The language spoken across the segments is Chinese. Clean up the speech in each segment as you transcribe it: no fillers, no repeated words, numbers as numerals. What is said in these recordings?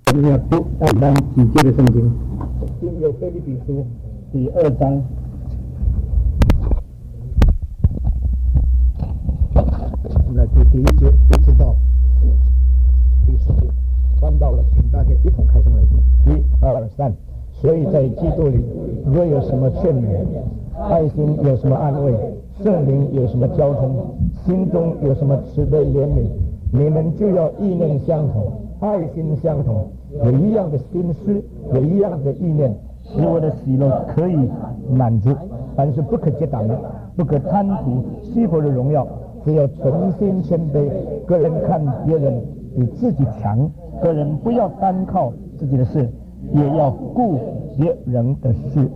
我们要读2章几节的圣经，新约腓立比书第2章。我们来读第1节一直到第10节，翻到了，请大家一同开声来读。1、2、3。所以在基督里，若有什么劝勉，爱心有什么安慰，圣灵有什么交通，心中有什么慈悲怜悯，你们就要意念相同，爱心相同，有一样的心思，有一样的意念，使我的喜乐可以满足。但是不可结党的，不可贪图虚浮的荣耀，只要存心谦卑，个人看别人比自己强，个人不要单靠自己的事，也要顾别人的事。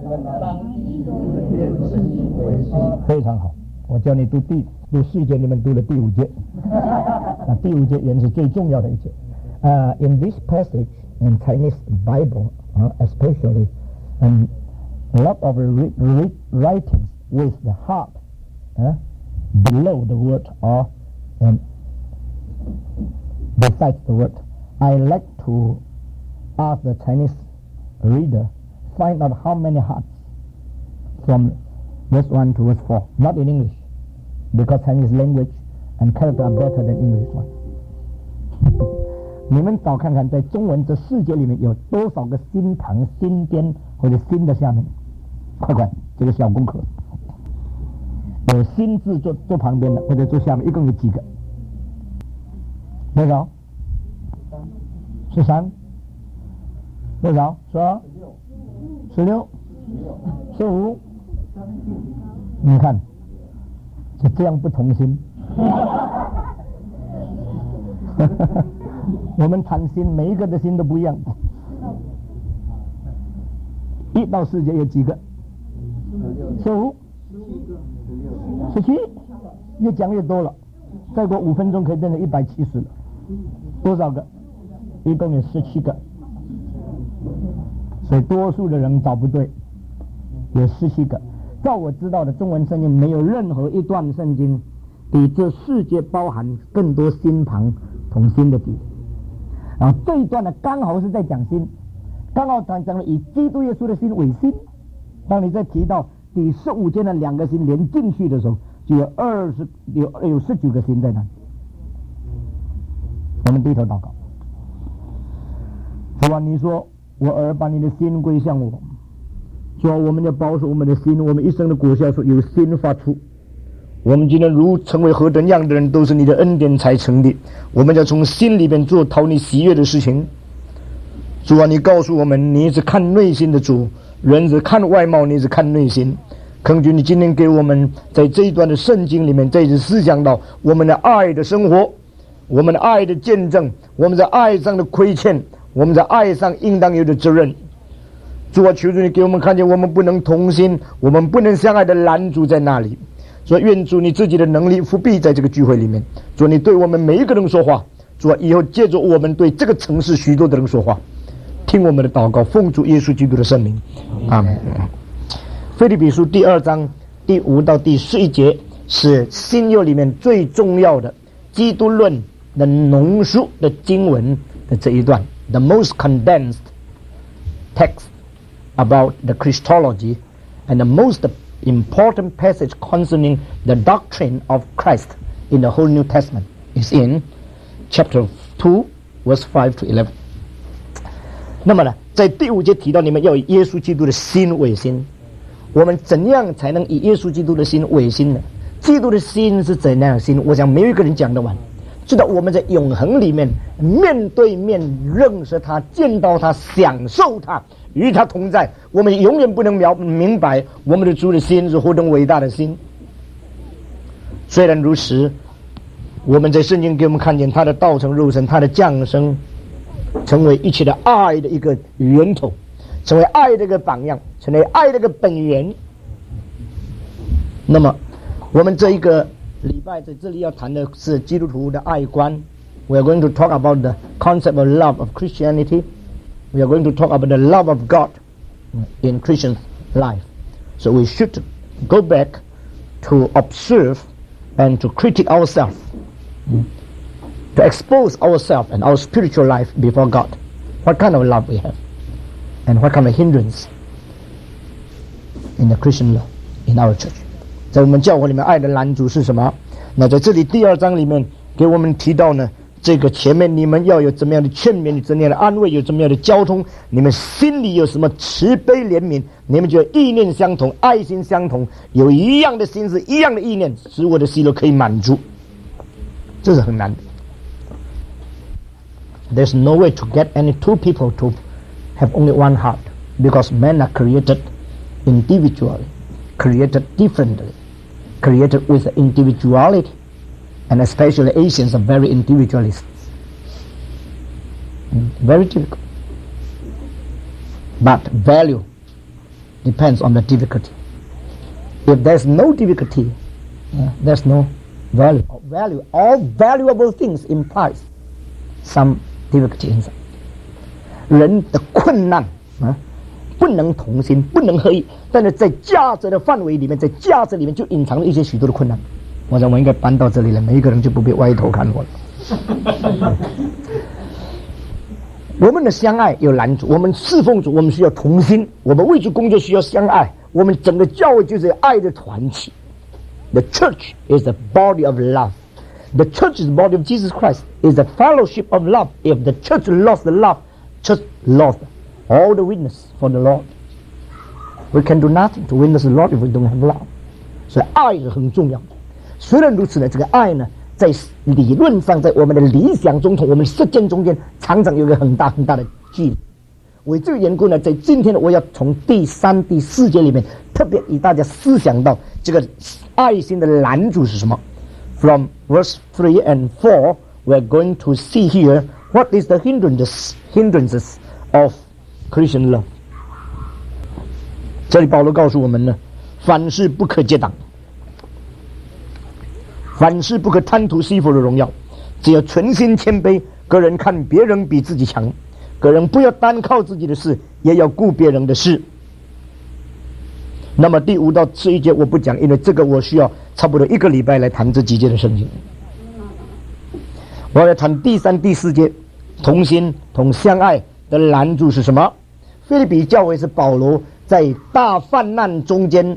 非常好，我教你读4节，你们读了第5节。第5节原是最重要的一节。In this passage in Chinese Bible, especially, a lot of writings with the heart below the word or besides the word. I like to ask the Chinese reader, find out how many hearts from verse 1 to verse 4. Not in English, because Chinese language and character are better than English one. 你们找看看，在中文这4节里面有多少个心旁、心边或者心的下面？快快，这个小功课。有心字做旁边的或者做下面，一共有几个？多少？13。多少？12、16、15。你看，就这样不同心。我们谈心，每一个的心都不一样。1到4节有几个？15、17，越讲越多了。再过5分钟可以变成170了。多少个？一共有17个。所以多数的人找不对，有17个。照我知道的中文圣经没有任何一段圣经比这4节包含更多心旁同心的地。然后这一段呢，刚好是在讲心，刚好讲了以基督耶稣的心为心。当你在提到第15节的2个心连进去的时候，就有19个心在那里。我们低头祷告。主啊，你说我儿把你的心归向我，说我们要保守我们的心，我们一生的果效说由心发出。我们今天如成为何等样的人，都是你的恩典才成的。我们要从心里边做讨你喜悦的事情。主啊，你告诉我们，你是看内心的主，人是看外貌，你是看内心。恳求你今天给我们在这一段的圣经里面，再次思想到我们的爱的生活，我们的爱的见证，我们在爱上的亏欠，我们在爱上应当有的责任。主啊，求主你给我们看见，我们不能同心，我们不能相爱的拦阻在那里。所以愿主你自己的能力复辟在这个聚会里面。主，你对我们每一个人说话。主啊，以后借着我们对这个城市许多的人说话，听我们的祷告，奉主耶稣基督的圣名，阿们。腓立比书第2章第5到第11节是新约里面最重要的基督论的浓缩的经文的这一段 ，the most condensed text about the Christology and the most important passage concerning the doctrine of Christ in the whole New Testament is in chapter 2 verse 5 to 11。那么呢，在第5节提到你们要以耶稣基督的心为心。我们怎样才能以耶稣基督的心为心呢？基督的心是怎样的心？我想没有一个人讲得完。知道我们在永恒里面面对面认识他，见到他，享受他，与他同在，我们永远不能明白我们的主的心是何等伟大的心。虽然如此，我们在圣经给我们看见他的道成肉身，他的降生成为一切的爱的一个源头，成为爱的一个榜样，成为爱的一个本源。那么我们这一个礼拜在这里要谈的是基督徒的爱观。 We are going to talk about the concept of love of Christianity. We are going to talk about the love of God in Christian life. So we should go back to observe and to critique ourselves, to expose ourselves and our spiritual life before God. What kind of love we have, and what kind of hindrance in the Christian love in our church？ 在我们教会里面，爱的拦阻是什么？那在这里第2章里面给我们提到呢，这个前面你们要有怎么样的劝勉，有怎么样的安慰，有怎么样的交通，你们心里有什么慈悲怜悯，你们就意念相同，爱心相同，有一样的心思，一样的意念，使我的喜乐可以满足。这是很难的。There's no way to get any two people to have only one heart, because men are created individually, created differently, created with individuality, and especially Asians are very individualists. Very difficult. But value depends on the difficulty. If there's no difficulty, there's no value. Value, all valuable things implies some difficulty inside. 人的困难不能同心，不能合一，但是在价值的范围里面，在价值里面就隐藏了一些许多的困难。我想我应该搬到这里了，每一个人就不必歪头看我了。我们的相爱有拦阻，我们侍奉主，我们需要同心，我们为主工作需要相爱，我们整个教会就是爱的团体。The church is the body of love. The church is the body of Jesus Christ. Is the fellowship of love. If the church lost the love, church lost all the witness for the Lord. We can do nothing to witness the Lord if we don't have love. 所以爱是很重要的。虽然如此呢，这个爱呢，在理论上，在我们的理想中同我们实践中间，常常有一个很大很大的距离。为这个缘故呢，在今天呢，我要从第3、第4节里面，特别与大家思想到这个爱心的拦阻是什么。From verse 3 and 4, we're going to see here what is the hindrances of Christian love. 这里保罗告诉我们呢，凡事不可结党，凡事不可贪图世俗的荣耀，只要存心谦卑，个人看别人比自己强，个人不要单靠自己的事，也要顾别人的事。那么第5到11节我不讲，因为这个我需要差不多1个礼拜来谈这几节的圣经。我要谈第3、第4节，同心同相爱的拦阻是什么？腓立比教会是保罗在大患难中间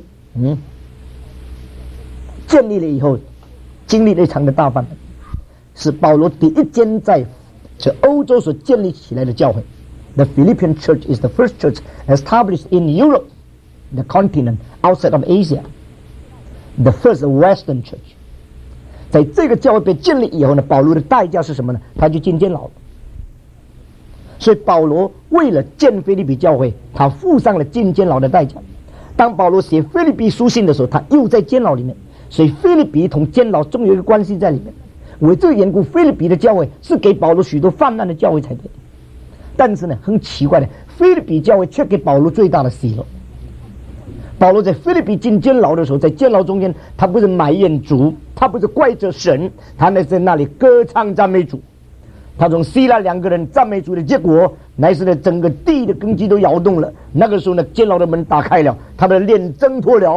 建立了以后，经历了一场的大患难，是保罗第一间在这欧洲所建立起来的教会。The Philippian church is the first church established in Europe, the continent outside of Asia, the first Western church. 在这个教会被建立以后呢，保罗的代价是什么呢？他就进监牢了。所以保罗为了建腓立比教会，他付上了进监牢的代价。当保罗写腓立比书信的时候，他又在监牢里面，所以腓立比同监牢总有一个关系在里面。为这个缘故，腓立比的教会是给保罗许多泛滥的教会才对。但是呢，很奇怪的，腓立比教会却给保罗最大的喜乐。保罗在腓立比进监牢的时候，在监牢中间，他不是埋怨主，他不是怪责神，他乃在那里歌唱赞美主。他从希腊2个人赞美主的结果，乃是呢整个地的根基都摇动了。那个时候呢，监牢的门打开了，他的脸挣脱了。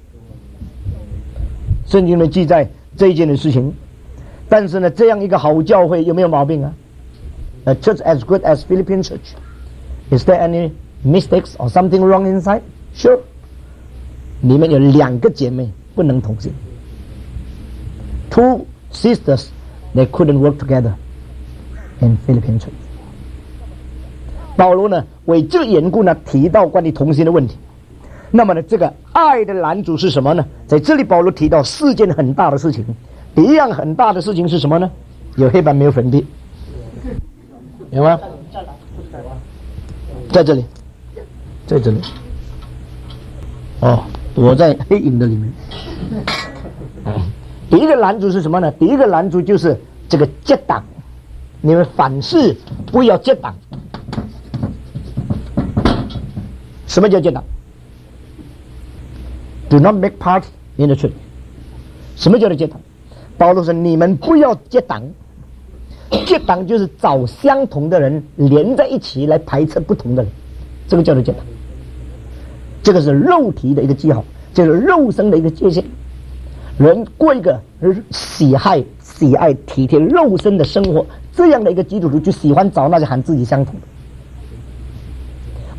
圣经的记载这一件的事情。但是呢，这样一个好教会有没有毛病啊？A church as good as Philippian church, is there any mistakes or something wrong inside? Sure. 里面有2个姐妹不能同心。Two sisters, they couldn't work together in Philippian church. 保罗呢，为这个缘故呢，提到关于同心的问题。那么呢，这个爱的拦阻是什么呢？在这里保罗提到4件很大的事情。第一样很大的事情是什么呢？有黑板没有粉笔？有吗？在这里，在这里。哦，躲在黑影的里面。第一个拦阻是什么呢？第一个拦阻就是这个结党，你们凡事不要结党。什么叫结党 ？Do not make party in the church。什么叫做结党？保罗说：“你们不要结党，结党就是找相同的人连在一起来排斥不同的人，这个叫做结党。这个是肉体的一个记号，这是肉身的一个界限。人过一个喜爱体贴肉身的生活，这样的一个基督徒就喜欢找那些和自己相同的。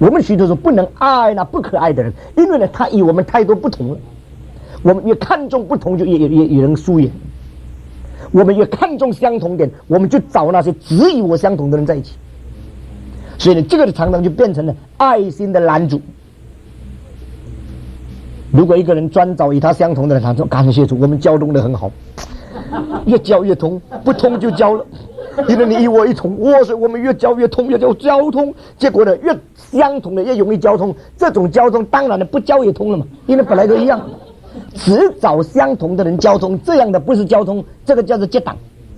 我们许多时候不能爱那不可爱的人，因为呢，他与我们太多不同了。我们越看重不同，就越能疏远。我们越看重相同点，我们就找那些只与我相同的人在一起。所以呢，这个常常就变成了爱心的拦阻。如果一个人专找与他相同的人，他说感谢主，我们交通的很好，越交越通，不通就交了。因为你与我一同，所以我们越交越通，越交通，结果呢，越相同的越容易交通。这种交通当然了，不交也通了嘛，因为本来都一样。只找相同的人交通，这样的不是交通，这个叫做结党。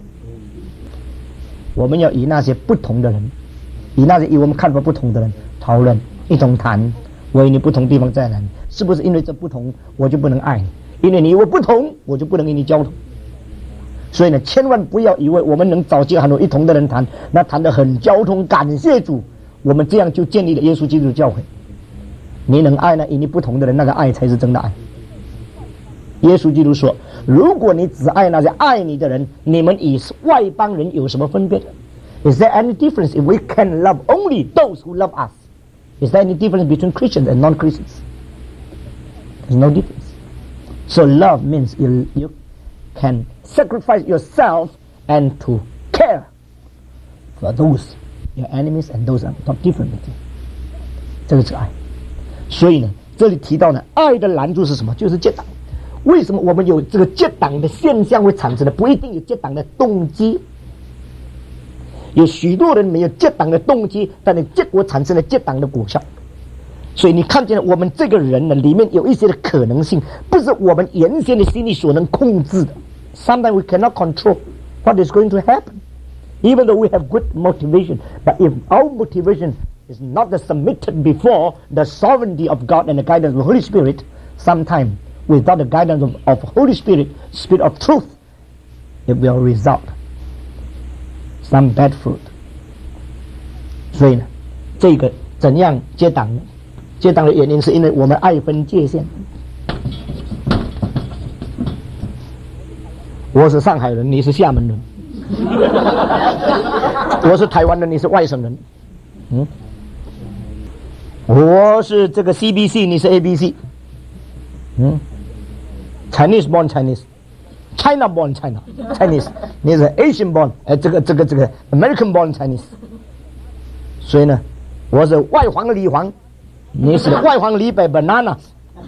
我们要与那些不同的人，与那些与我们看法不同的人讨论，一同谈，我与你不同地方在哪里？是不是因为这不同我就不能爱你？因为你与我不同，我就不能与你交通。所以呢，千万不要以为我们能找几个很多一同的人谈，那谈得很交通，感谢主，我们这样就建立了耶稣基督的教会。你能爱呢，与你不同的人，那个爱才是真的爱。耶稣基督说，如果你只爱那些爱你的人，你们与外邦人有什么分别 ？Is there any difference if we can love only those who love us? Is there any difference between Christians and non-Christians? There's no difference. So love means you can sacrifice yourself and to care for those your enemies and those are not different with you. 这个是爱。所以呢，这里提到呢，爱的拦阻是什么？就是结党。为什么我们有这个结党的现象会产生的？不一定有结党的动机。有许多人没有结党的动机，但是结果产生了结党的果效。所以你看见我们这个人呢，里面有一些的可能性，不是我们原先的心理所能控制的。Sometimes we cannot control what is going to happen, even though we have good motivation. But if our motivation is not submitted before the sovereignty of God and the guidance of the Holy Spirit, sometimes without the guidance of Holy Spirit, Spirit of truth, it will result some bad fruit. 所以呢，这个怎样结党呢？结党的原因是因为我们爱分界限。我是上海人，你是厦门人；我是台湾人，你是外省人。我是这个 CBC， 你是 ABC。Chinese born Chinese，China born Chinese， 你是 Asian born， 这个 American born Chinese。所以呢，我是外黄里黄，你是外黄里白 banana。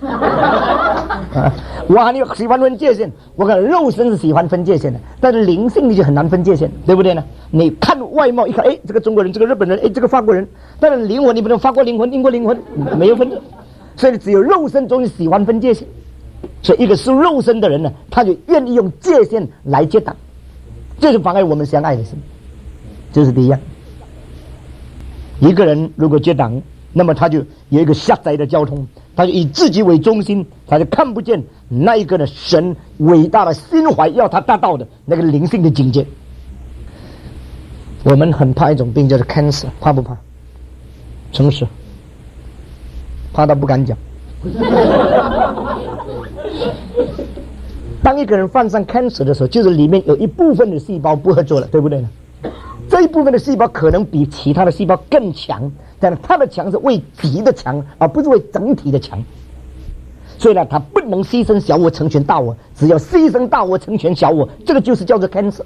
我和你喜欢分界限，我看肉身是喜欢分界限的，但是灵性你就很难分界限，对不对呢？你看外貌一看，这个中国人，这个日本人，这个法国人，但是灵魂你不能法国灵魂、英国灵魂没有分，所以只有肉身中喜欢分界限。所以一个是肉身的人呢，他就愿意用界限来结党，这是妨碍我们相爱的事。这是第一样。一个人如果结党，那么他就有一个狭窄的交通，他就以自己为中心，他就看不见那一个的神伟大的心怀要他达到的那个灵性的境界。我们很怕一种病叫做 cancer， 怕不怕？诚实，怕到不敢讲。当一个人患上 cancer 的时候，就是里面有一部分的细胞不合作了，对不对呢？这一部分的细胞可能比其他的细胞更强，但是它的强是为己的强，而不是为整体的强。所以呢，它不能牺牲小我成全大我，只要牺牲大我成全小我，这个就是叫做 cancer。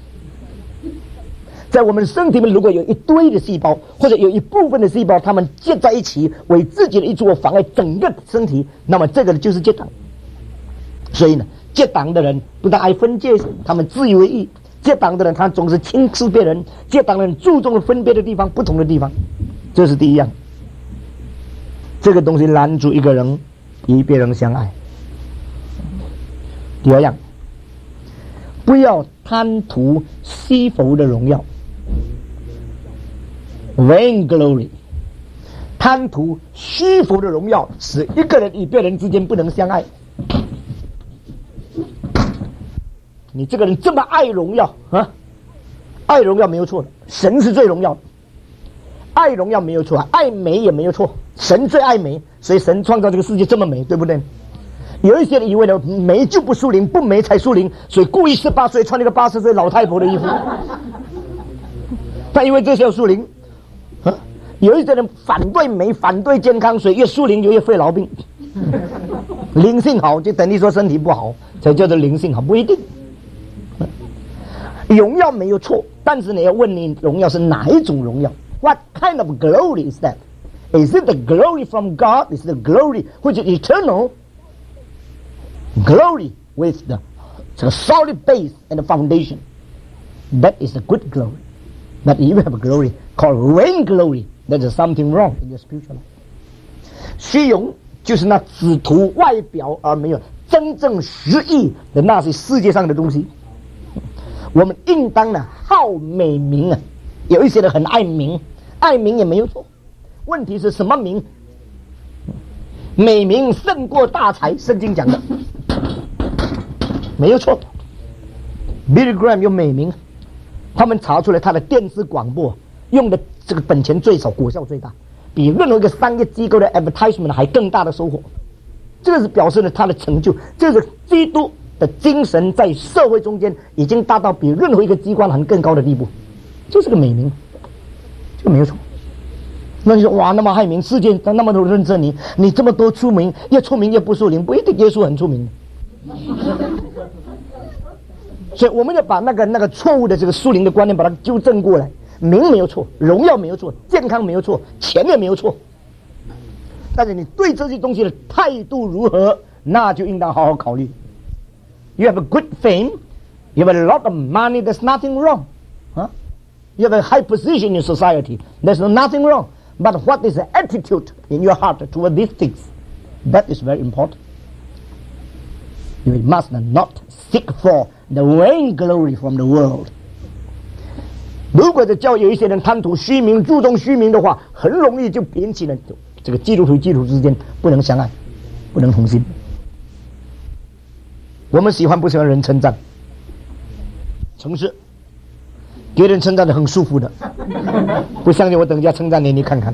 在我们身体里面，如果有一堆的细胞，或者有一部分的细胞，它们结在一起，为自己的益处妨碍整个身体，那么这个就是结党。所以呢，结党的人不但爱分界线，他们自以为意；结党的人他总是轻视别人；结党的人注重分别的地方，不同的地方。这是第一样。这个东西拦住一个人与别人相爱。第二样，不要贪图虚浮的荣耀。Vain glory， 贪图虚浮的荣耀，使一个人与别人之间不能相爱。你这个人这么爱荣耀啊，爱荣耀没有错的，神是最荣耀的，爱荣耀没有错，爱美也没有错，神最爱美，所以神创造这个世界这么美，对不对？有一些人以为呢，美就不属灵，不美才属灵，所以故意18岁穿那个80岁老太婆的衣服，但因为这是要属灵。 有一些人反对美，反对健康，所以越树龄就越肺痨病。灵性好就等于说身体不好，才叫做灵性好，不一定。荣耀没有错，但是你要问你荣耀是哪一种荣耀 ？What kind of glory is that? Is it the glory from God? Is it the glory which is eternal? Glory with the solid base and the foundation. That is a good glory. But if you have a glory called vain glory, there is something wrong in your spiritual life. 虚荣就是那只图外表而没有真正实意的那些世界上的东西。我们应当呢好美名啊，有一些人很爱名，爱名也没有错。问题是什么名？美名胜过大财，圣经讲的没有错。Billy Graham 有美名，他们查出来他的电视广播用的这个本钱最少，果效最大，比任何一个商业机构的 advertisement 还更大的收获。这个是表示了他的成就，这是基督的精神在社会中间已经达到比任何一个机关还更高的地步，就是个美名，这个没有错。那你说哇，那么害名，世界那么多人认识你，你这么多出名，越出名越不属灵，不一定耶稣很出名。所以我们要把那个错误的这个属灵的观念把它纠正过来。名没有错，荣耀没有错，健康没有错，钱也没有错，但是你对这些东西的态度如何，那就应当好好考虑。You have a good fame, you have a lot of money, there's nothing wrong. Huh? You have a high position in society, there's nothing wrong. But what is the attitude in your heart toward these things? That is very important. You must not seek for the vain glory from the world. 如果这教有一些人贪图虚名，注重虚名的话，很容易就引起了这个基督徒与基督徒之间不能相爱，不能同心。我们喜欢不喜欢人称赞？城市给人称赞的很舒服的，不相信我等一下称赞你，你看看。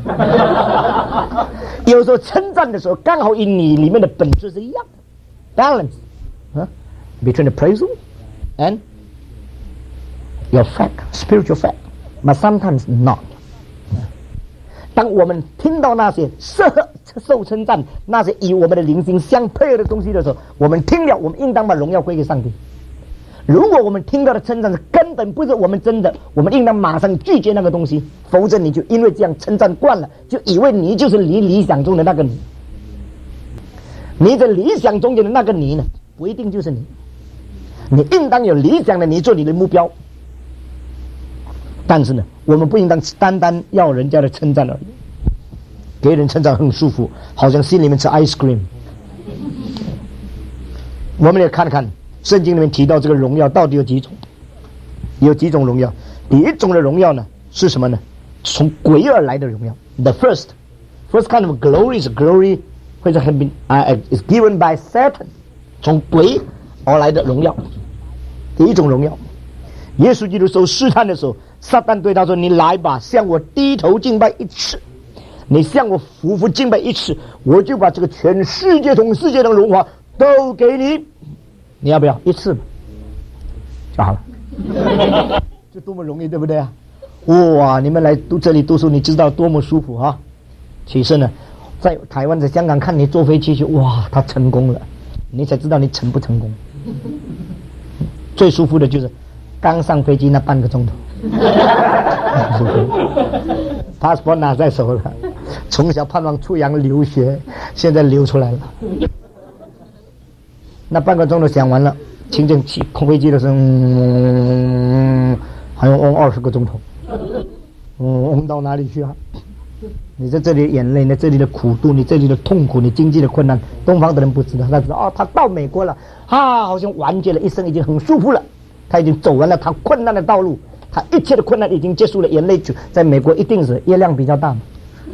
有时候称赞的时候，刚好与你里面的本质是一样的 ，balance， between the praise and your fact, spiritual fact, but sometimes not. 当我们听到那些受称赞，那些与我们的灵性相配的东西的时候，我们听了，我们应当把荣耀归给上帝。如果我们听到的称赞是根本不是我们真的，我们应当马上拒绝那个东西，否则你就因为这样称赞惯了，就以为你就是你理想中的那个你。你的理想中间的那个你呢，不一定就是你。你应当有理想的你做你的目标。但是呢，我们不应当单单要人家的称赞而已，给人称赞很舒服，好像心里面吃 ice cream。我们也看看圣经里面提到这个荣耀到底有几种，有几种荣耀。第一种的荣耀呢是什么呢？从鬼而来的荣耀。The first kind of glory is glory which has been is given by Satan， 从鬼而来的荣耀。第一种荣耀，耶稣基督受试探的时候，撒旦对他说：“你来吧，向我低头敬拜一次，你向我匍匐敬拜一次，我就把这个全世界同世界的荣华都给你。你要不要一次就好了？这多么容易，对不对啊？哇！你们来这里读书，你知道多么舒服啊！其实呢，在台湾、在香港看你坐飞机去，哇，他成功了，你才知道你成不成功。最舒服的就是刚上飞机那半个钟头。passport 拿在手了，从小盼望出洋留学，现在流出来了。那半个钟头想完了，清正起空飞机的时候，还要嗡20个钟头，嗡到哪里去啊？你在这里的眼泪，你这里的苦度，你这里的痛苦，你经济的困难，东方的人不知道，他知道哦，他到美国了，好像完结了一生，已经很舒服了，他已经走完了他困难的道路。他一切的困难已经结束了，眼泪就在美国一定是月亮比较大嘛。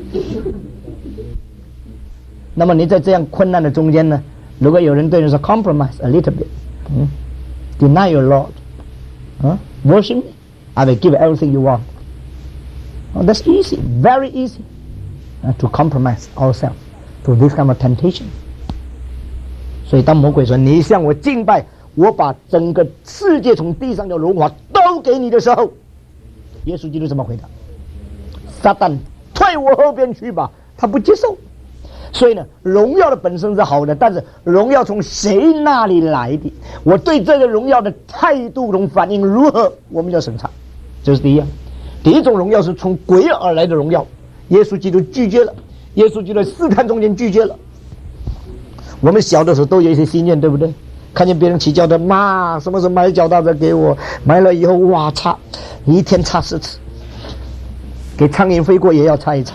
那么你在这样困难的中间呢，如果有人对你说 compromise a little bit， deny your Lord， worship me, I will give everything you want. Oh, that's easy, very easy, to compromise ourselves to this kind of temptation. 所以当魔鬼说你向我敬拜，我把整个世界从地上的荣华都给你的时候，耶稣基督怎么回答？撒旦退我后边去吧，他不接受。所以呢，荣耀的本身是好的，但是荣耀从谁那里来的，我对这个荣耀的态度中反应如何，我们要审查。这是第一样。第一种荣耀是从鬼而来的荣耀，耶稣基督拒绝了，耶稣基督在试探中间拒绝了。我们小的时候都有一些心愿，对不对？看见别人骑脚踏，妈，什么时候买脚踏车给我？买了以后，哇，擦，一天擦4次，给苍蝇飞过也要擦一擦。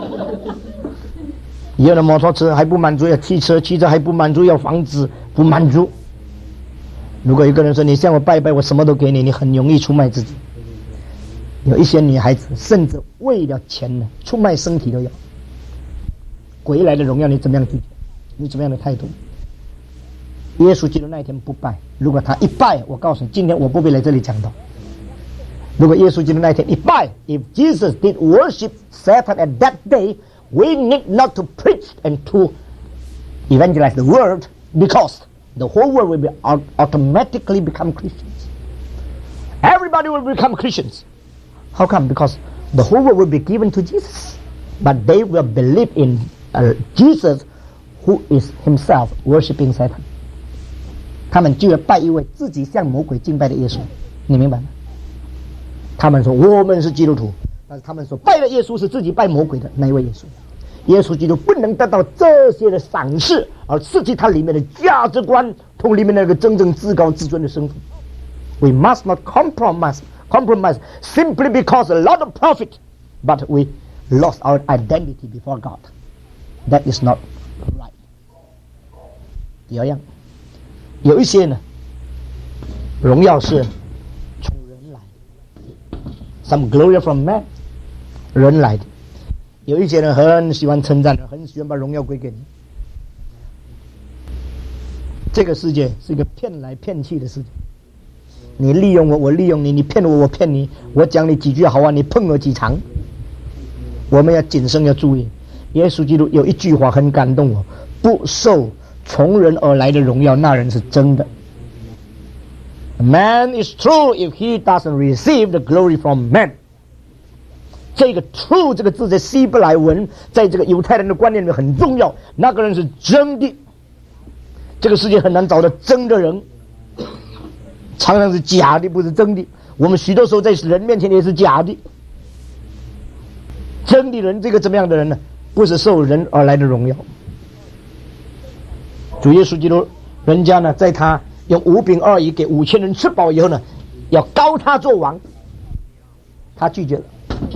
有了摩托车还不满足，要汽车，汽车还不满足，要房子，不满足。如果一个人说你向我拜拜，我什么都给你，你很容易出卖自己。有一些女孩子甚至为了钱呢，出卖身体都要。鬼来的荣耀你怎么样拒绝？你怎么样的态度？耶稣基督那一天不拜，如果他一拜，我告诉你，今天我不会来这里讲道。如果耶稣基督那一天一拜 ，if Jesus did worship Satan at that day, we need not to preach and to evangelize the world, because the whole world will be automatically become Christians. Everybody will become Christians. How come? Because the whole world will be given to Jesus, but they will believe in Jesus, who is himself worshiping Satan. 他们就要拜一位自己向魔鬼敬拜的耶稣，你明白吗？他们说我们是基督徒，但是他们说拜的耶稣是自己拜魔鬼的那一位耶稣。耶稣基督不能得到这些的赏识，而失去他里面的价值观同里面那个真正至高至尊的身份。We must not compromise simply because a lot of profit, but we lost our identity before God. That is not right. 第二样，有一些呢，荣耀是从人来的 ，some glory from man， 人来的。有一些人很喜欢称赞，很喜欢把荣耀归给你。这个世界是一个骗来骗去的世界，你利用我，我利用你，你骗我，我骗你，我讲你几句好话，你碰我几场。我们要谨慎，要注意。耶稣基督有一句话很感动我：不受从人而来的荣耀，那人是真的。Man is true if he doesn't receive the glory from man. 这个 true 这个字在希伯来文，在这个犹太人的观念里面很重要。那个人是真的。这个世界很难找到真的人，常常是假的，不是真的。我们许多时候在人面前也是假的。真的人，这个怎么样的人呢？不是受人而来的荣耀。主耶稣基督，人家呢，在他用5饼2鱼给5000人吃饱以后呢，要膏他做王，他拒绝了。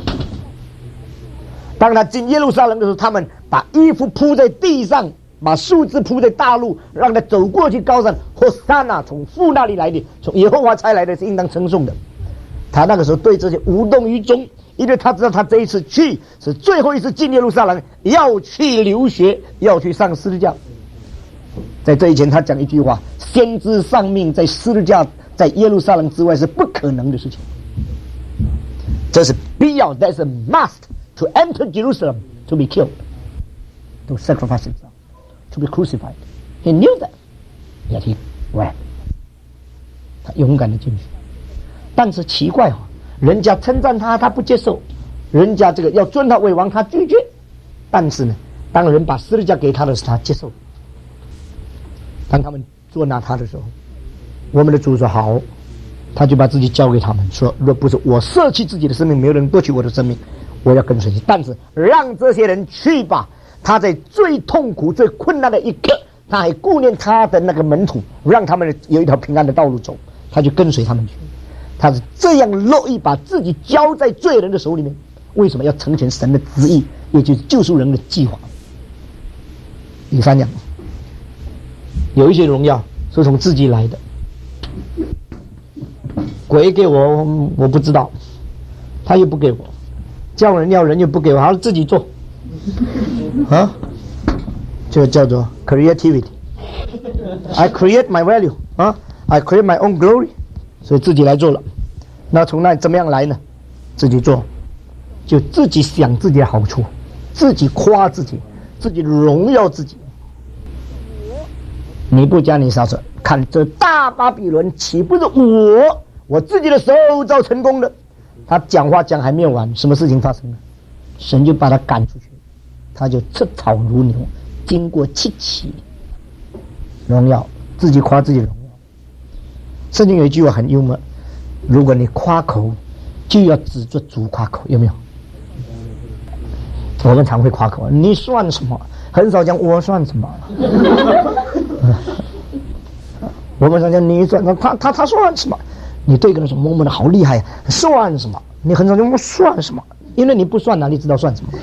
当他进耶路撒冷的时候，他们把衣服铺在地上，把树枝铺在大路，让他走过去高山。或撒那从父那里来的，从耶和华差来的，是应当称颂的。他那个时候对这些无动于衷，因为他知道他这一次去是最后一次进耶路撒冷，要去流血，要去上十字架。在这以前，他讲一句话：先知丧命在十字架，在耶路撒冷之外是不可能的事情。这是必要 ，That's a must to enter Jerusalem to be killed, to sacrifice himself, to be crucified. He knew that, yet he went. 他勇敢的进去，但是奇怪人家称赞他，他不接受；人家这个要尊他为王，他拒绝。但是呢，当人把十字架给他的时候，他接受。当他们捉拿他的时候，我们的主说好，他就把自己交给他们，说若不是我舍弃自己的生命，没有人夺取我的生命，我要跟随你。但是让这些人去吧。他在最痛苦最困难的一刻，他还顾念他的那个门徒，让他们有一条平安的道路走，他就跟随他们去。他是这样乐意把自己交在罪人的手里面。为什么要成全神的旨意，也就是救赎人的计划。第三样，有一些荣耀是从自己来的，鬼给我不知道，他又不给我，叫人要人又不给我，还是自己做啊，这个叫做 creativity。 I create my value 啊 I create my own glory， 所以自己来做了。那从那怎么样来呢？自己做，就自己想自己的好处，自己夸自己，自己荣耀自己。尼布甲尼撒说：“看这大巴比伦，岂不是我自己的手造成功的？”他讲话讲还没有完，什么事情发生了？ 神就把他赶出去，他就吃草如牛，经过7期荣耀，自己夸自己荣耀。圣经有一句话很幽默，如果你夸口就要指着主夸口，有没有？我们常会夸口，你算什么？很少讲我算什么。我们常讲你算，他算什么？你对一个人说某某的好厉害呀，算什么？你很少讲我算什么，因为你不算哪里知道算什么？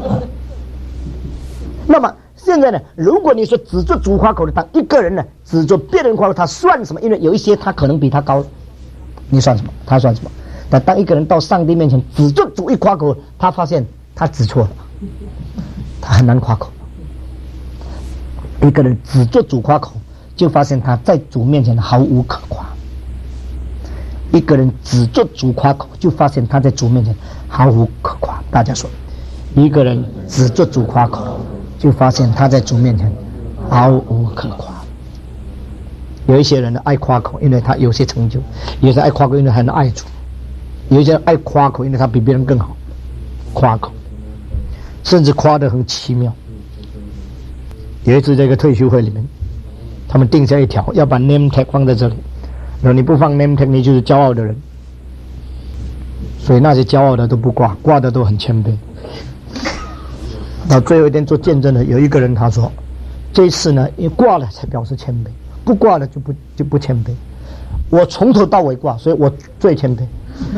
那么现在呢，如果你说指着主夸口的，当一个人呢指着别人夸口，他算什么？因为有一些他可能比他高，你算什么？他算什么？但当一个人到上帝面前指着主一夸口，他发现他指错了，他很难夸口。一个人指着主夸口，就发现他在主面前毫无可夸。一个人指着主夸口，就发现他在主面前毫无可夸。大家说，一个人指着主夸口，就发现他在主面前毫无可夸。有一些人呢爱夸口，因为他有些成就；有些爱夸口，因为他很爱主；有一些人爱夸口，因为他比别人更好。夸口，甚至夸得很奇妙。有一次在一个退休会里面，他们定下一条，要把 name tag 放在这里。然后你不放 name tag， 你就是骄傲的人。所以那些骄傲的都不挂，挂的都很谦卑。到最后一天做见证的有一个人他说，这一次呢，因为挂了才表示谦卑，不挂了就不谦卑。我从头到尾挂，所以我最谦卑。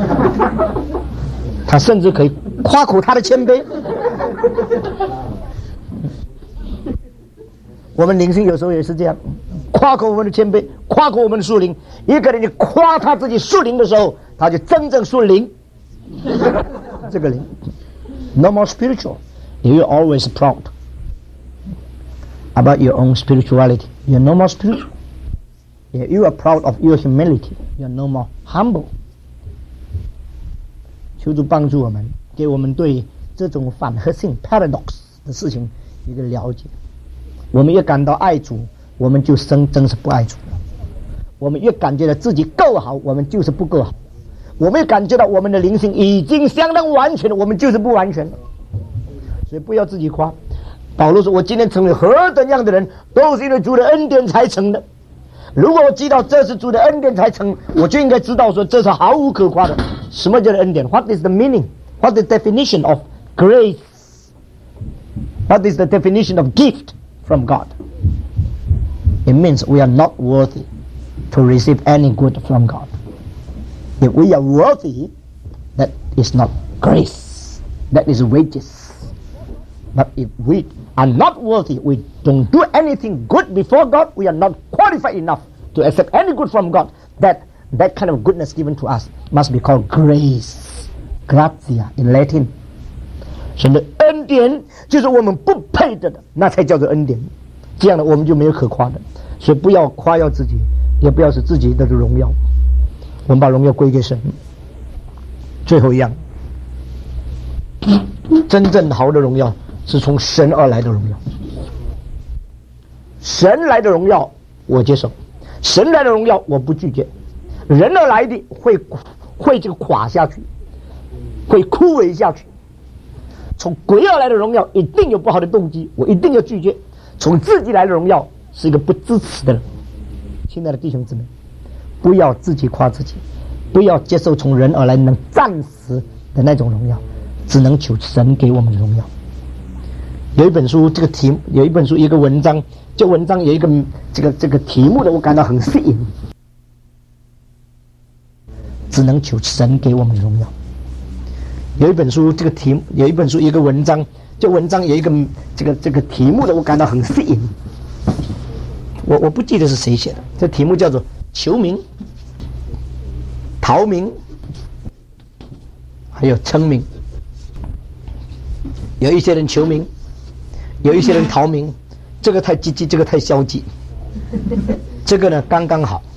他甚至可以夸口他的谦卑。我们灵性有时候也是这样，夸口我们的谦卑，夸口我们的属灵。一个人你夸他自己属灵的时候，他就真正属灵。这个灵 no more spiritual. You're always proud about your own spirituality. You're no more spiritual. You are proud of your humility. You're no more humble. 求主帮助我们，给我们对这种反合性 paradox 的事情一个了解。我们越感到爱主，我们就真是不爱主了。我们越感觉到自己够好，我们就是不够好。我们越感觉到我们的灵性已经相当完全了，我们就是不完全了。所以不要自己夸。保罗说，我今天成为何等样的人，都是因为主的恩典才成的。如果我知道这是主的恩典才成，我就应该知道说这是毫无可夸的。什么叫做恩典？ What is the meaning? What is the definition of grace? What is the definition of gift from God? It means we are not worthy to receive any good from God. If we are worthy, that is not grace. That is wages. But if we are not worthy, we don't do anything good before God, we are not qualified enough to accept any good from God, that kind of goodness given to us must be called grace. Gratia in Latin. 神的恩典就是我们不配的，那才叫做恩典。这样的我们就没有可夸的。所以不要夸耀自己，也不要使自己得到荣耀。我们把荣耀归给神。最后一样，真正好的荣耀是从神而来的荣耀。神来的荣耀我接受，神来的荣耀我不拒绝。人而来的会这个垮下去，会枯萎下去。从鬼而来的荣耀一定有不好的动机，我一定要拒绝。从自己来的荣耀是一个不支持的人。亲爱的弟兄姊妹，不要自己夸自己，不要接受从人而来能暂时的那种荣耀，只能求神给我们的荣耀。有一本书，有一本书一个文章，这文章有一个这个题目的，我感到很吸引。只能求神给我们的荣耀。有一本书，有一本书一个文章，这文章有一个这个题目的，我感到很吸引。我不记得是谁写的，这题目叫做求名、逃名，还有称名。有一些人求名，有一些人逃名，这个太积极，这个太消极，这个呢刚刚好。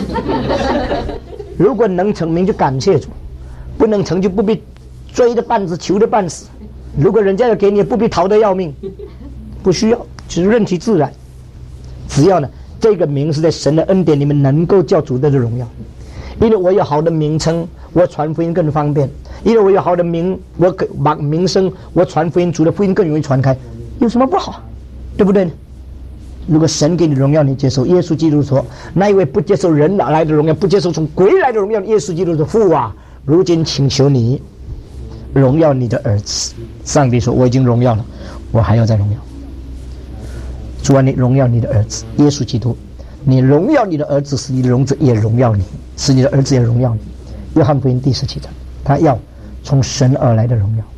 如果能成名就感谢主，不能成就不必追的半死，求的半死。如果人家要给你，不必逃得要命，不需要，只是顺其自然。只要呢，这个名是在神的恩典里面能够叫主得的荣耀。因为我有好的名称，我传福音更方便。 因为我有好的名，我把名声，我传福音，主的福音更容易传开，有什么不好？对不对？如果神给你荣耀，你接受。耶稣基督说，那一位不接受人来的荣耀，不接受从鬼来的荣耀，耶稣基督的父啊，如今请求你荣耀你的儿子。上帝说，我已经荣耀了，我还要再荣耀。主啊，你荣耀你的儿子耶稣基督，你荣耀你的儿子，使你的儿子也荣耀你，使你的儿子也荣耀你。约翰福音第17章，他要从神而来的荣耀。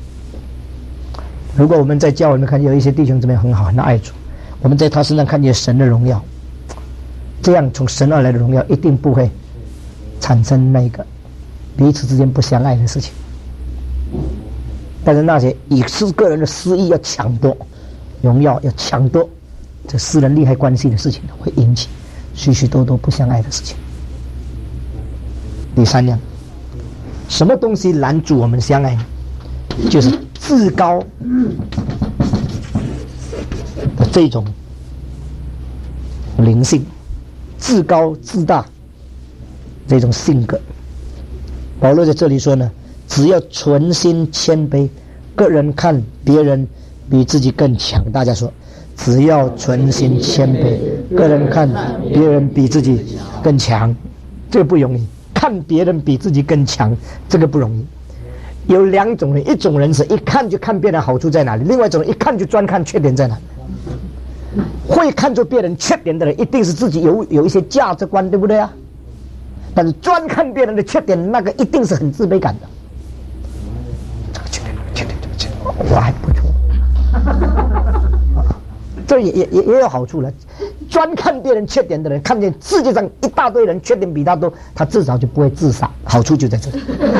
如果我们在教会里面看见有一些弟兄姊妹很好，很爱主，我们在他身上看见神的荣耀，这样从神而来的荣耀一定不会产生那个彼此之间不相爱的事情。但是那些以个人的私意要抢夺荣耀，要抢夺这私人利害关系的事情，会引起许许多多不相爱的事情。第三样，什么东西拦阻我们相爱呢？就是自高的这种灵性，自高自大这种性格。保罗在这里说呢，只要存心谦卑，个人看别人比自己更强。大家说，只要存心谦卑，个人看别人比自己更强，这个不容易。看别人比自己更强，这个不容易。有两种人，一种人是一看就看别人好处在哪里，另外一种人一看就专看缺点在哪里。会看出别人缺点的人，一定是自己有一些价值观，对不对啊？但是专看别人的缺点，那个一定是很自卑感的。缺点，我还不错，这也有好处了。专看别人缺点的人，看见世界上一大堆人缺点比他多，他至少就不会自杀。好处就在这里。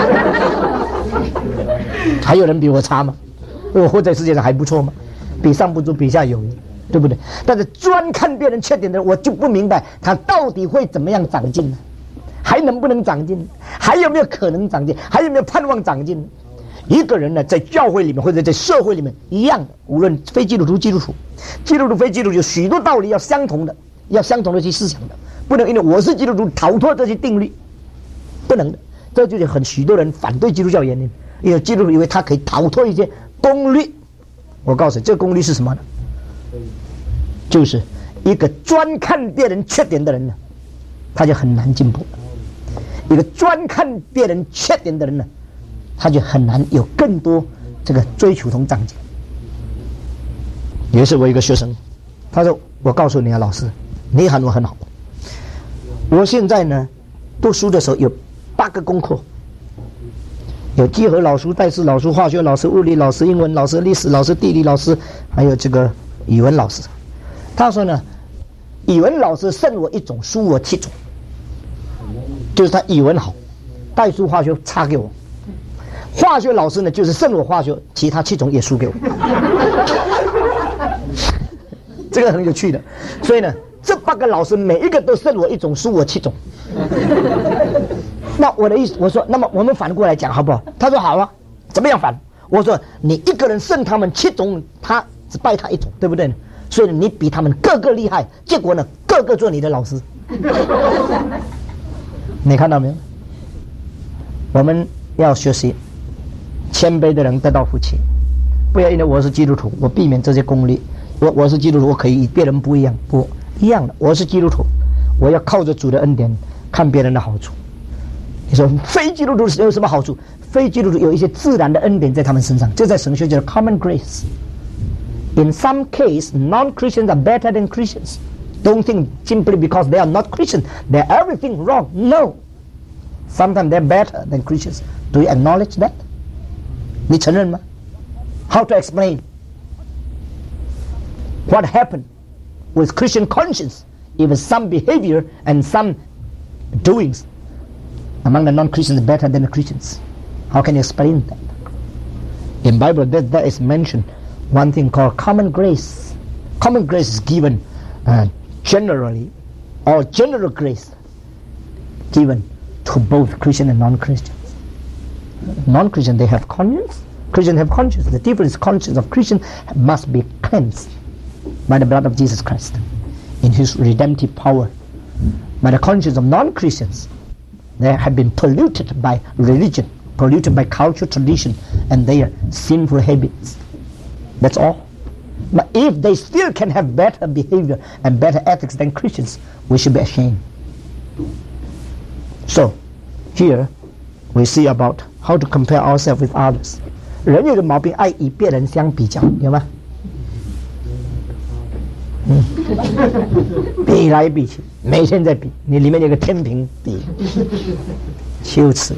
还有人比我差吗？我活在世界上还不错吗？比上不足，比下有余，对不对？但是专看别人缺点的人，我就不明白他到底会怎么样长进呢？还能不能长进？还有没有可能长进？还有没有盼望长进？一个人呢，在教会里面或者在社会里面一样的，无论非基督徒、基督徒、非基督徒，有许多道理要相同的，要相同的去思想的，不能因为我是基督徒逃脱这些定律，不能的。这就是许多人反对基督教原因，因为基督徒以为他可以逃脱一些公律。我告诉你，这个公律是什么呢？就是一个专看别人缺点的人呢，他就很难进步；一个专看别人缺点的人呢，他就很难有更多这个追求同长进。也是我一个学生，他说：“我告诉你啊，老师，你喊我很好。我现在呢，读书的时候有8个功课，有集合老师、代数老师、化学老师、物理老师、英文老师、历史老师、地理老师，还有这个语文老师。他说呢，语文老师胜我1种，输我7种，就是他语文好，代数、化学差给我。化学老师呢，就是胜我化学，其他7种也输给我。这个很有趣的。所以呢，这8个老师每一个都胜我1种，输我7种。那我的意思，我说，那么我们反过来讲好不好？他说好啊，怎么样反？我说你一个人胜他们7种，他只败他1种，对不对呢？所以你比他们个个厉害，结果呢，个个做你的老师。你看到没有？我们要学习谦卑的人得到福气，不要因为我是基督徒，我避免这些功利。我是基督徒，我可以与别人不一样，不一样的。我是基督徒，我要靠着主的恩典看别人的好处。你说非基督徒有什么好处？非基督徒有一些自然的恩典在他们身上，这在神学叫 common grace。 In some case, non-Christians are better than Christians. Don't think simply because they are not Christian, they're everything wrong. No. Sometimes they're better than Christians. Do you acknowledge that? 你承认吗？ How to explain what happened with Christian conscience if some behavior and some doings among the non-Christians better than the Christians? How can you explain that? In Bible, there is mentioned one thing called common grace. Common grace is given generally, or general grace given to both Christian and non-Christians. Non-Christian, they have conscience. Christians have conscience. The difference conscience of Christian must be cleansed by the blood of Jesus Christ in His redemptive power. By the conscience of non-Christians, they have been polluted by religion, polluted by culture, tradition, and their sinful habits. That's all. But if they still can have better behavior and better ethics than Christians, we should be ashamed. So, here we see about how to compare ourselves with others. 人有个毛病，爱与别人相比较，有吗？比来比去，每天在比，你里面有个天平比，羞耻。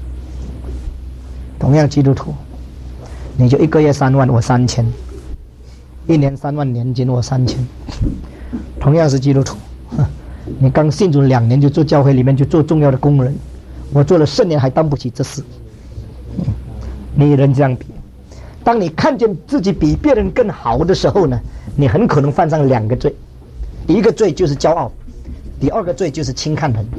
同样基督徒，你就一个月3万，我3000，一年3万年金，我3000。同样是基督徒，你刚信主2年就做教会里面就做重要的工人，我做了10年还当不起这事。你人这样比，当你看见自己比别人更好的时候呢，你很可能犯上2个罪，一个罪就是骄傲，第2个罪就是轻看人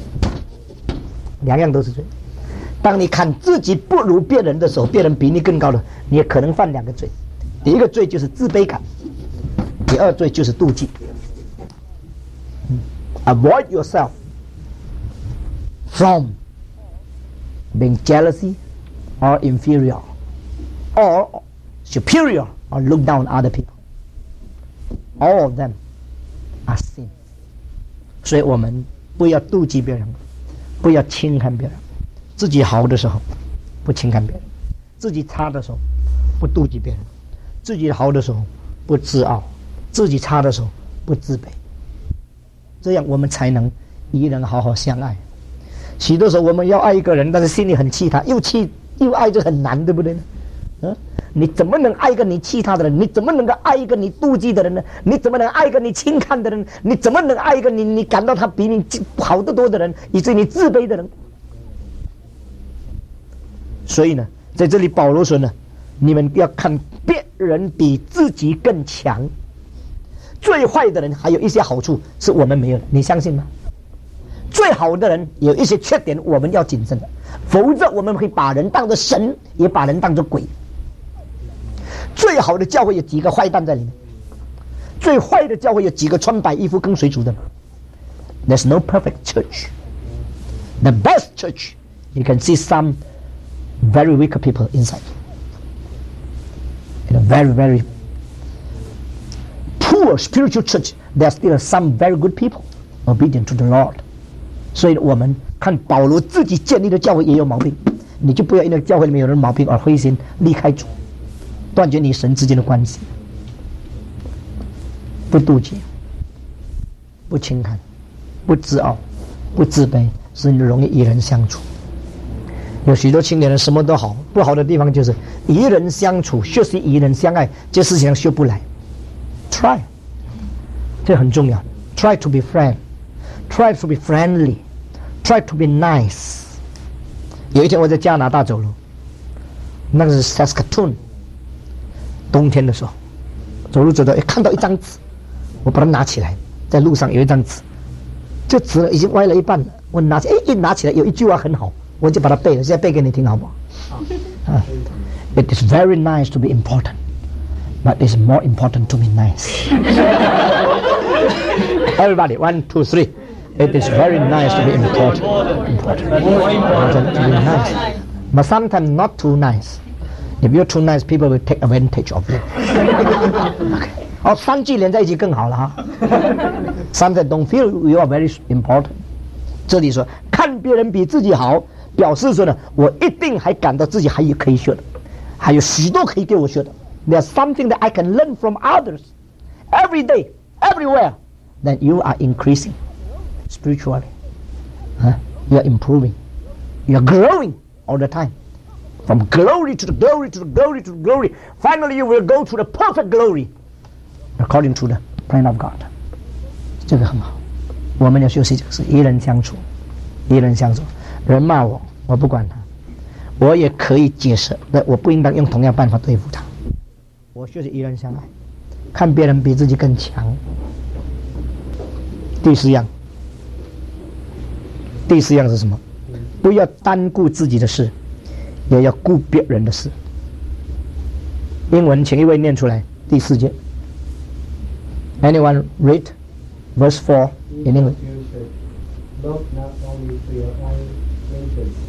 ，2样都是罪。当你看自己不如别人的时候，别人比你更高的，你也可能犯2个罪，第1个罪就是自卑感，第2罪就是妒忌。Avoid yourself from being jealousy or inferior or superior or look down on other people. All of them are sin. 所以我们不要妒忌别人，不要轻看别人。自己好的时候不轻看别人，自己差的时候不妒忌别人，自己好的时候不自傲，自己差的时候不自卑。这样我们才能与人好好相爱。许多时候我们要爱一个人，但是心里很气他，又气又爱就很难，对不对呢？你怎么能爱一个你气他的人？你怎么能够爱一个你妒忌的人呢？你怎么能爱一个你轻看的人？你怎么能爱一个你感到他比你好得多的人，以至于你自卑的人？所以呢，在这里保罗说呢，你们要看别人比自己更强。最坏的人还有一些好处是我们没有的，你相信吗？最好的人有一些缺点，我们要谨慎的，否则我们会把人当作神，也把人当作鬼。最好的教会有几个坏蛋在里面，最坏的教会有几个穿白衣服跟随主的。There's no perfect church. The best church, you can see some very wicked people inside. In a very, very poor spiritual church, there are still some very good people obedient to the Lord. 所以我们看保罗自己建立的教会也有毛病，你就不要因为教会里面有人毛病而灰心离开主，断绝你神之间的关系。不妒忌，不轻看，不自傲，不自卑，使你容易与人相处。有许多青年人什么都好，不好的地方就是与人相处，学习与人相爱，这事情上学不来。Try， 这很重要。Try to be friend, try to be friendly, try to be nice。有一天我在加拿大走路，那个是 Saskatoon， 冬天的时候，走路走到看到一张纸，我把它拿起来，在路上有一张纸，这纸已经歪了一半了，我拿起，一拿起来有一句话很好。我就把它背了，现在背给你听好不好？It is very nice to be important, but it's more important to be nice. Everybody, 1, 2, 3. It is very nice to be important to be nice, but sometimes not too nice. If you're too nice, people will take advantage of you. Okay. 3句连在一起更好了哈。Sometimes don't feel you are very important. 这里说看别人比自己好。表示说呢，我一定还感到自己还有可以学的，还有许多可以给我学的。There's something that I can learn from others every day, everywhere. Then you are increasing spiritually. You are improving. You are growing all the time. From glory to the glory to the glory to the glory. Finally, you will go to the perfect glory according to the plan of God. 这个很好，我们要学习这个是与人相处，与人相处。人骂我，我不管他，我也可以解释，但我不应当用同样办法对付他。我学习与人相爱，看别人比自己更强。第四样是什么？不要单顾自己的事，也要顾别人的事。英文，请一位念出来，第4节。Anyone read verse 4 in English? Look not only to your own interest,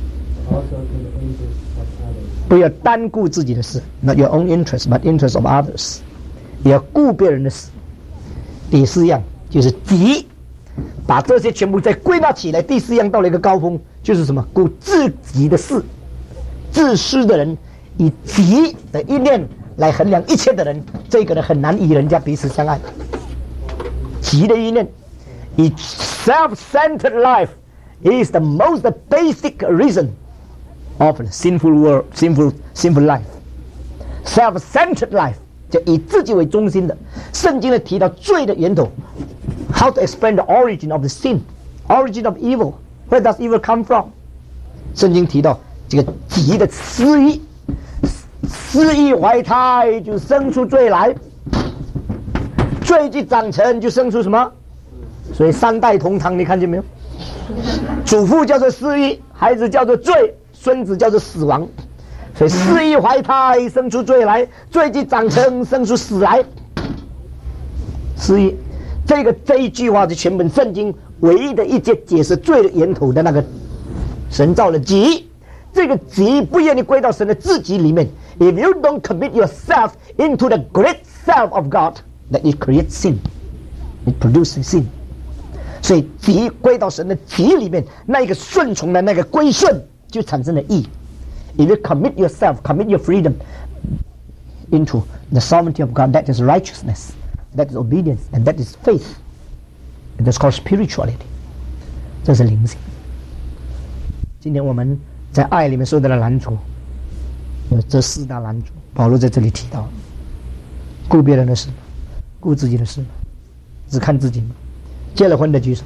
不要单顾自己的事 ，not your own interest, but interest of others， 也要顾别人的事。第4样就是己，把这些全部再归纳起来。第4样到了一个高峰，就是什么？顾自己的事。自私的人以己的意念来衡量一切的人，这个人很难与人家彼此相爱。己的意念，以 self-centered life is the most basic reason of the sinful world, sinful life. Self-centered life 就以自己为中心的。圣经呢提到罪的源头 ，How to explain the origin of the sin, origin of evil? Where does evil come from? 圣经提到这个己的私意，私意怀胎就生出罪来，罪既长成就生出什么？所以3代同堂，你看见没有？祖父叫做私意，孩子叫做罪，孙子叫做死亡。所以私意怀胎生出罪来，罪既长成生出死来。私意，这一句话是全本圣经唯一的一节解释罪的源头的那个神造的己。这个己不愿意归到神的自己里面。If you don't commit yourself into the great self of God, that it creates sin, it produces sin. 所以己归到神的己里面，那一个顺从的那个归顺，就产生了义。If you commit yourself, commit your freedom into the sovereignty of God, that is righteousness, that is obedience, and that is faith. It is called spirituality. 这是灵性。今天我们在爱里面受到的拦阻，有这4大拦阻。保罗在这里提到：顾别人的事，顾自己的事，只看自己。结了婚的举手。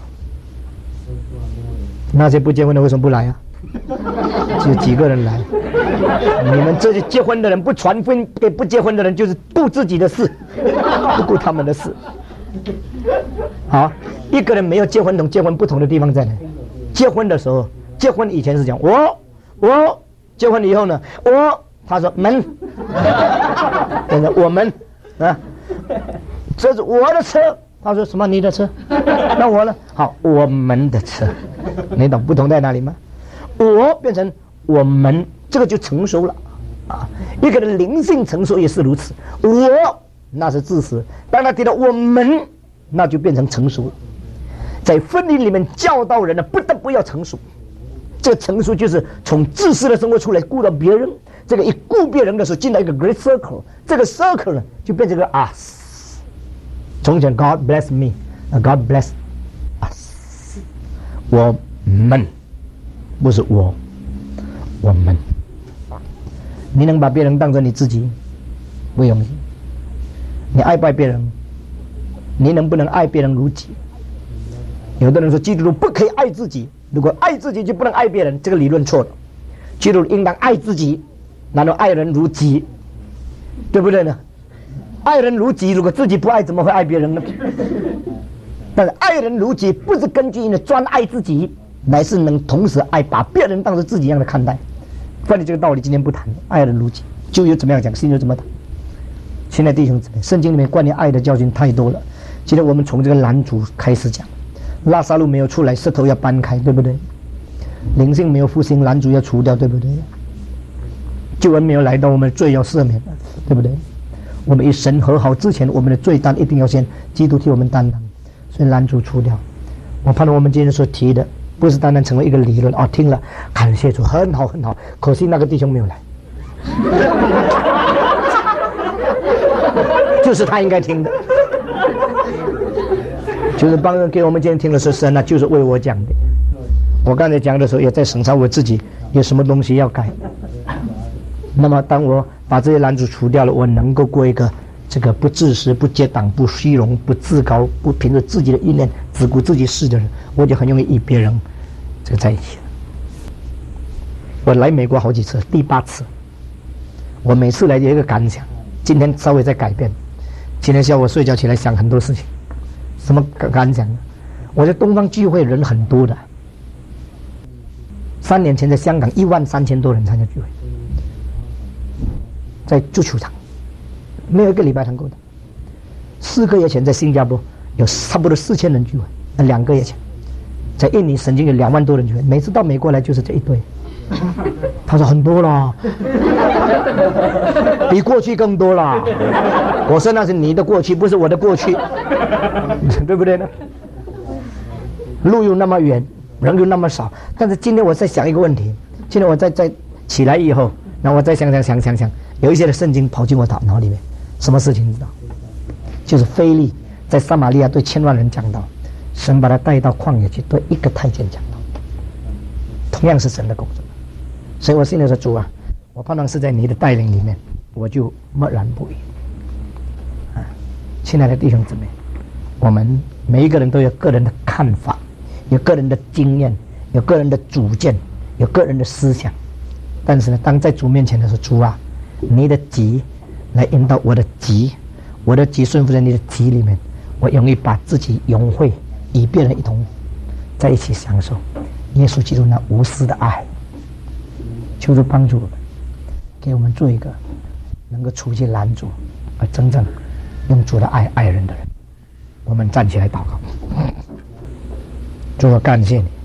那些不结婚的为什么不来啊？只有几个人来。你们这些结婚的人不传福音给不结婚的人，就是顾自己的事，不顾他们的事。好，一个人没有结婚同结婚不同的地方在哪？结婚的时候，结婚以前是讲我，结婚以后呢，他说们，现在我们啊，这是我的车。他说什么？你的车？那我呢？好，我们的车，你懂不同在哪里吗？我变成我们，这个就成熟了啊！一个人灵性成熟也是如此。我那是自私，当他提到我们，那就变成成熟了。在婚姻里面教导人呢，不得不要成熟。这个成熟就是从自私的生活出来，顾到别人。这个一顾别人的时候，进到一个 great circle， 这个 circle 呢就变成个 us。从前 God bless me, God bless us。我们不是我们。你能把别人当成你自己，不容易。你爱不爱别人？你能不能爱别人如己？有的人说基督徒不可以爱自己，如果爱自己就不能爱别人，这个理论错了。基督徒应当爱自己，然后爱人如己，对不对呢？爱人如己，如果自己不爱，怎么会爱别人呢？但是爱人如己不是根据你专爱自己，乃是能同时爱，把别人当成自己一样的看待。关于这个道理，今天不谈。爱人如己，就有怎么样讲，心就怎么谈。现在弟兄姊妹，圣经里面关于爱的教训太多了。今天我们从这个拦阻开始讲，拉撒路没有出来，石头要搬开，对不对？灵性没有复兴，拦阻要除掉，对不对？救恩没有来到，我们的罪要赦免，对不对？我们与神和好之前，我们的罪担一定要先基督替我们担当，所以拦阻除掉。我判断我们今天所提的，不是单单成为一个理论听了感谢主，很好很好，可惜那个弟兄没有来，就是他应该听的，就是帮人给我们今天听的是神啊，就是为我讲的。我刚才讲的时候也在审查我自己有什么东西要改。那么当我把这些拦阻除掉了，我能够过一个这个不自私、不结党、不虚荣、不自高、不凭着自己的意念只顾自己事的人，我就很容易与别人这个在一起。我来美国好几次，第8次，我每次来有一个感想，今天稍微在改变。今天下午睡觉起来想很多事情，什么感想呢？我在东方聚会人很多的，3年前在香港13000多人参加聚会。在足球场，没有一个礼拜堂够的。4个月前在新加坡有差不多4000人聚会，那2个月前在印尼曾经有2万多人聚会。每次到美国来就是这一堆， 他说很多了，比过去更多了。我说那是你的过去，不是我的过去，对不对呢？路又那么远，人又那么少。但是今天我在想一个问题，今天我在起来以后，然后我再想，有一些的圣经跑进我脑里面，什么事情你知道？就是腓利在撒玛利亚对1000万人讲道，神把他带到旷野去对一个太监讲道，同样是神的工作。所以我心里说，主啊，我盼望是在你的带领里面，我就默然不语。亲爱的弟兄姊妹，我们每一个人都有个人的看法，有个人的经验，有个人的主见，有个人的思想。但是呢，当在主面前的时候，主啊，你的急来引导我的急，我的急顺服在你的急里面，我容易把自己融汇，与别人一同在一起享受耶稣基督那无私的爱。求主帮助我们，给我们做一个能够出去拦阻，而真正用主的爱爱人的人。我们站起来祷告。主啊，感谢你，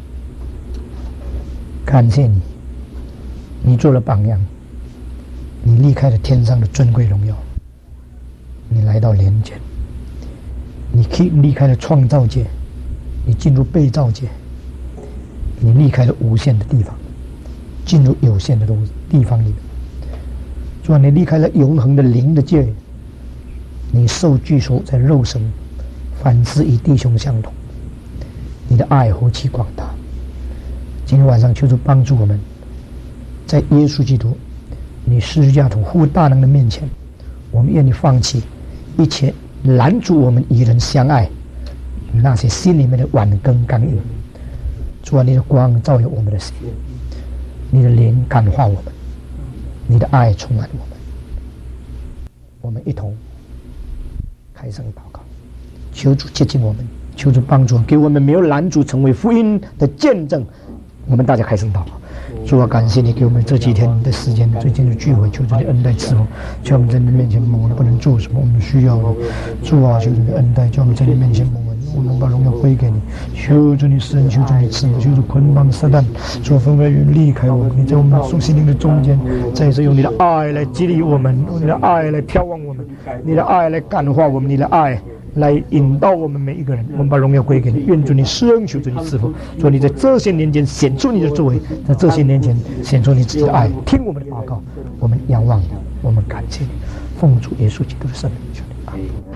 感谢你，你做了榜样，你离开了天上的尊贵荣耀，你来到人间，你离开了创造界，你进入被造界，你离开了无限的地方，进入有限的地方里面。主啊，你离开了永恒的灵的界，你受拘束在肉身，凡事与弟兄相同。你的爱何其广大！今天晚上求主帮助我们，在耶稣基督你十字架同大能的面前，我们愿意放弃一切拦阻我们与人相爱那些心里面的顽梗刚硬。主啊，你的光照耀我们的心，你的灵感化我们，你的爱充满我们。我们一同开声祷告，求主接近我们，求主帮助，给我们没有拦阻成为福音的见证。我们大家开声祷告。主啊，感谢你给我们这几天的时间，最近的聚会，求主你恩待赐福，叫我们在你面前蒙恩，不能做什么，我们需要你。主啊，求主你恩待，叫我们在你面前蒙恩，我们把荣耀归给你。求主你施恩，求主你赐福，求主捆绑撒旦，所分外远离开我们。你在我们属心灵的中间，再次用你的爱来激励我们，用你的爱来眺望我们，你的爱来感化我们，你的爱来引导我们每一个人。我们把荣耀归给你，愿主你施恩，求主你赐福。主，你在这些年间显出你的作为，在这些年前显出你自己的爱，听我们的祷告，我们仰望你，我们感谢你，奉主耶稣基督的圣名求你，阿们。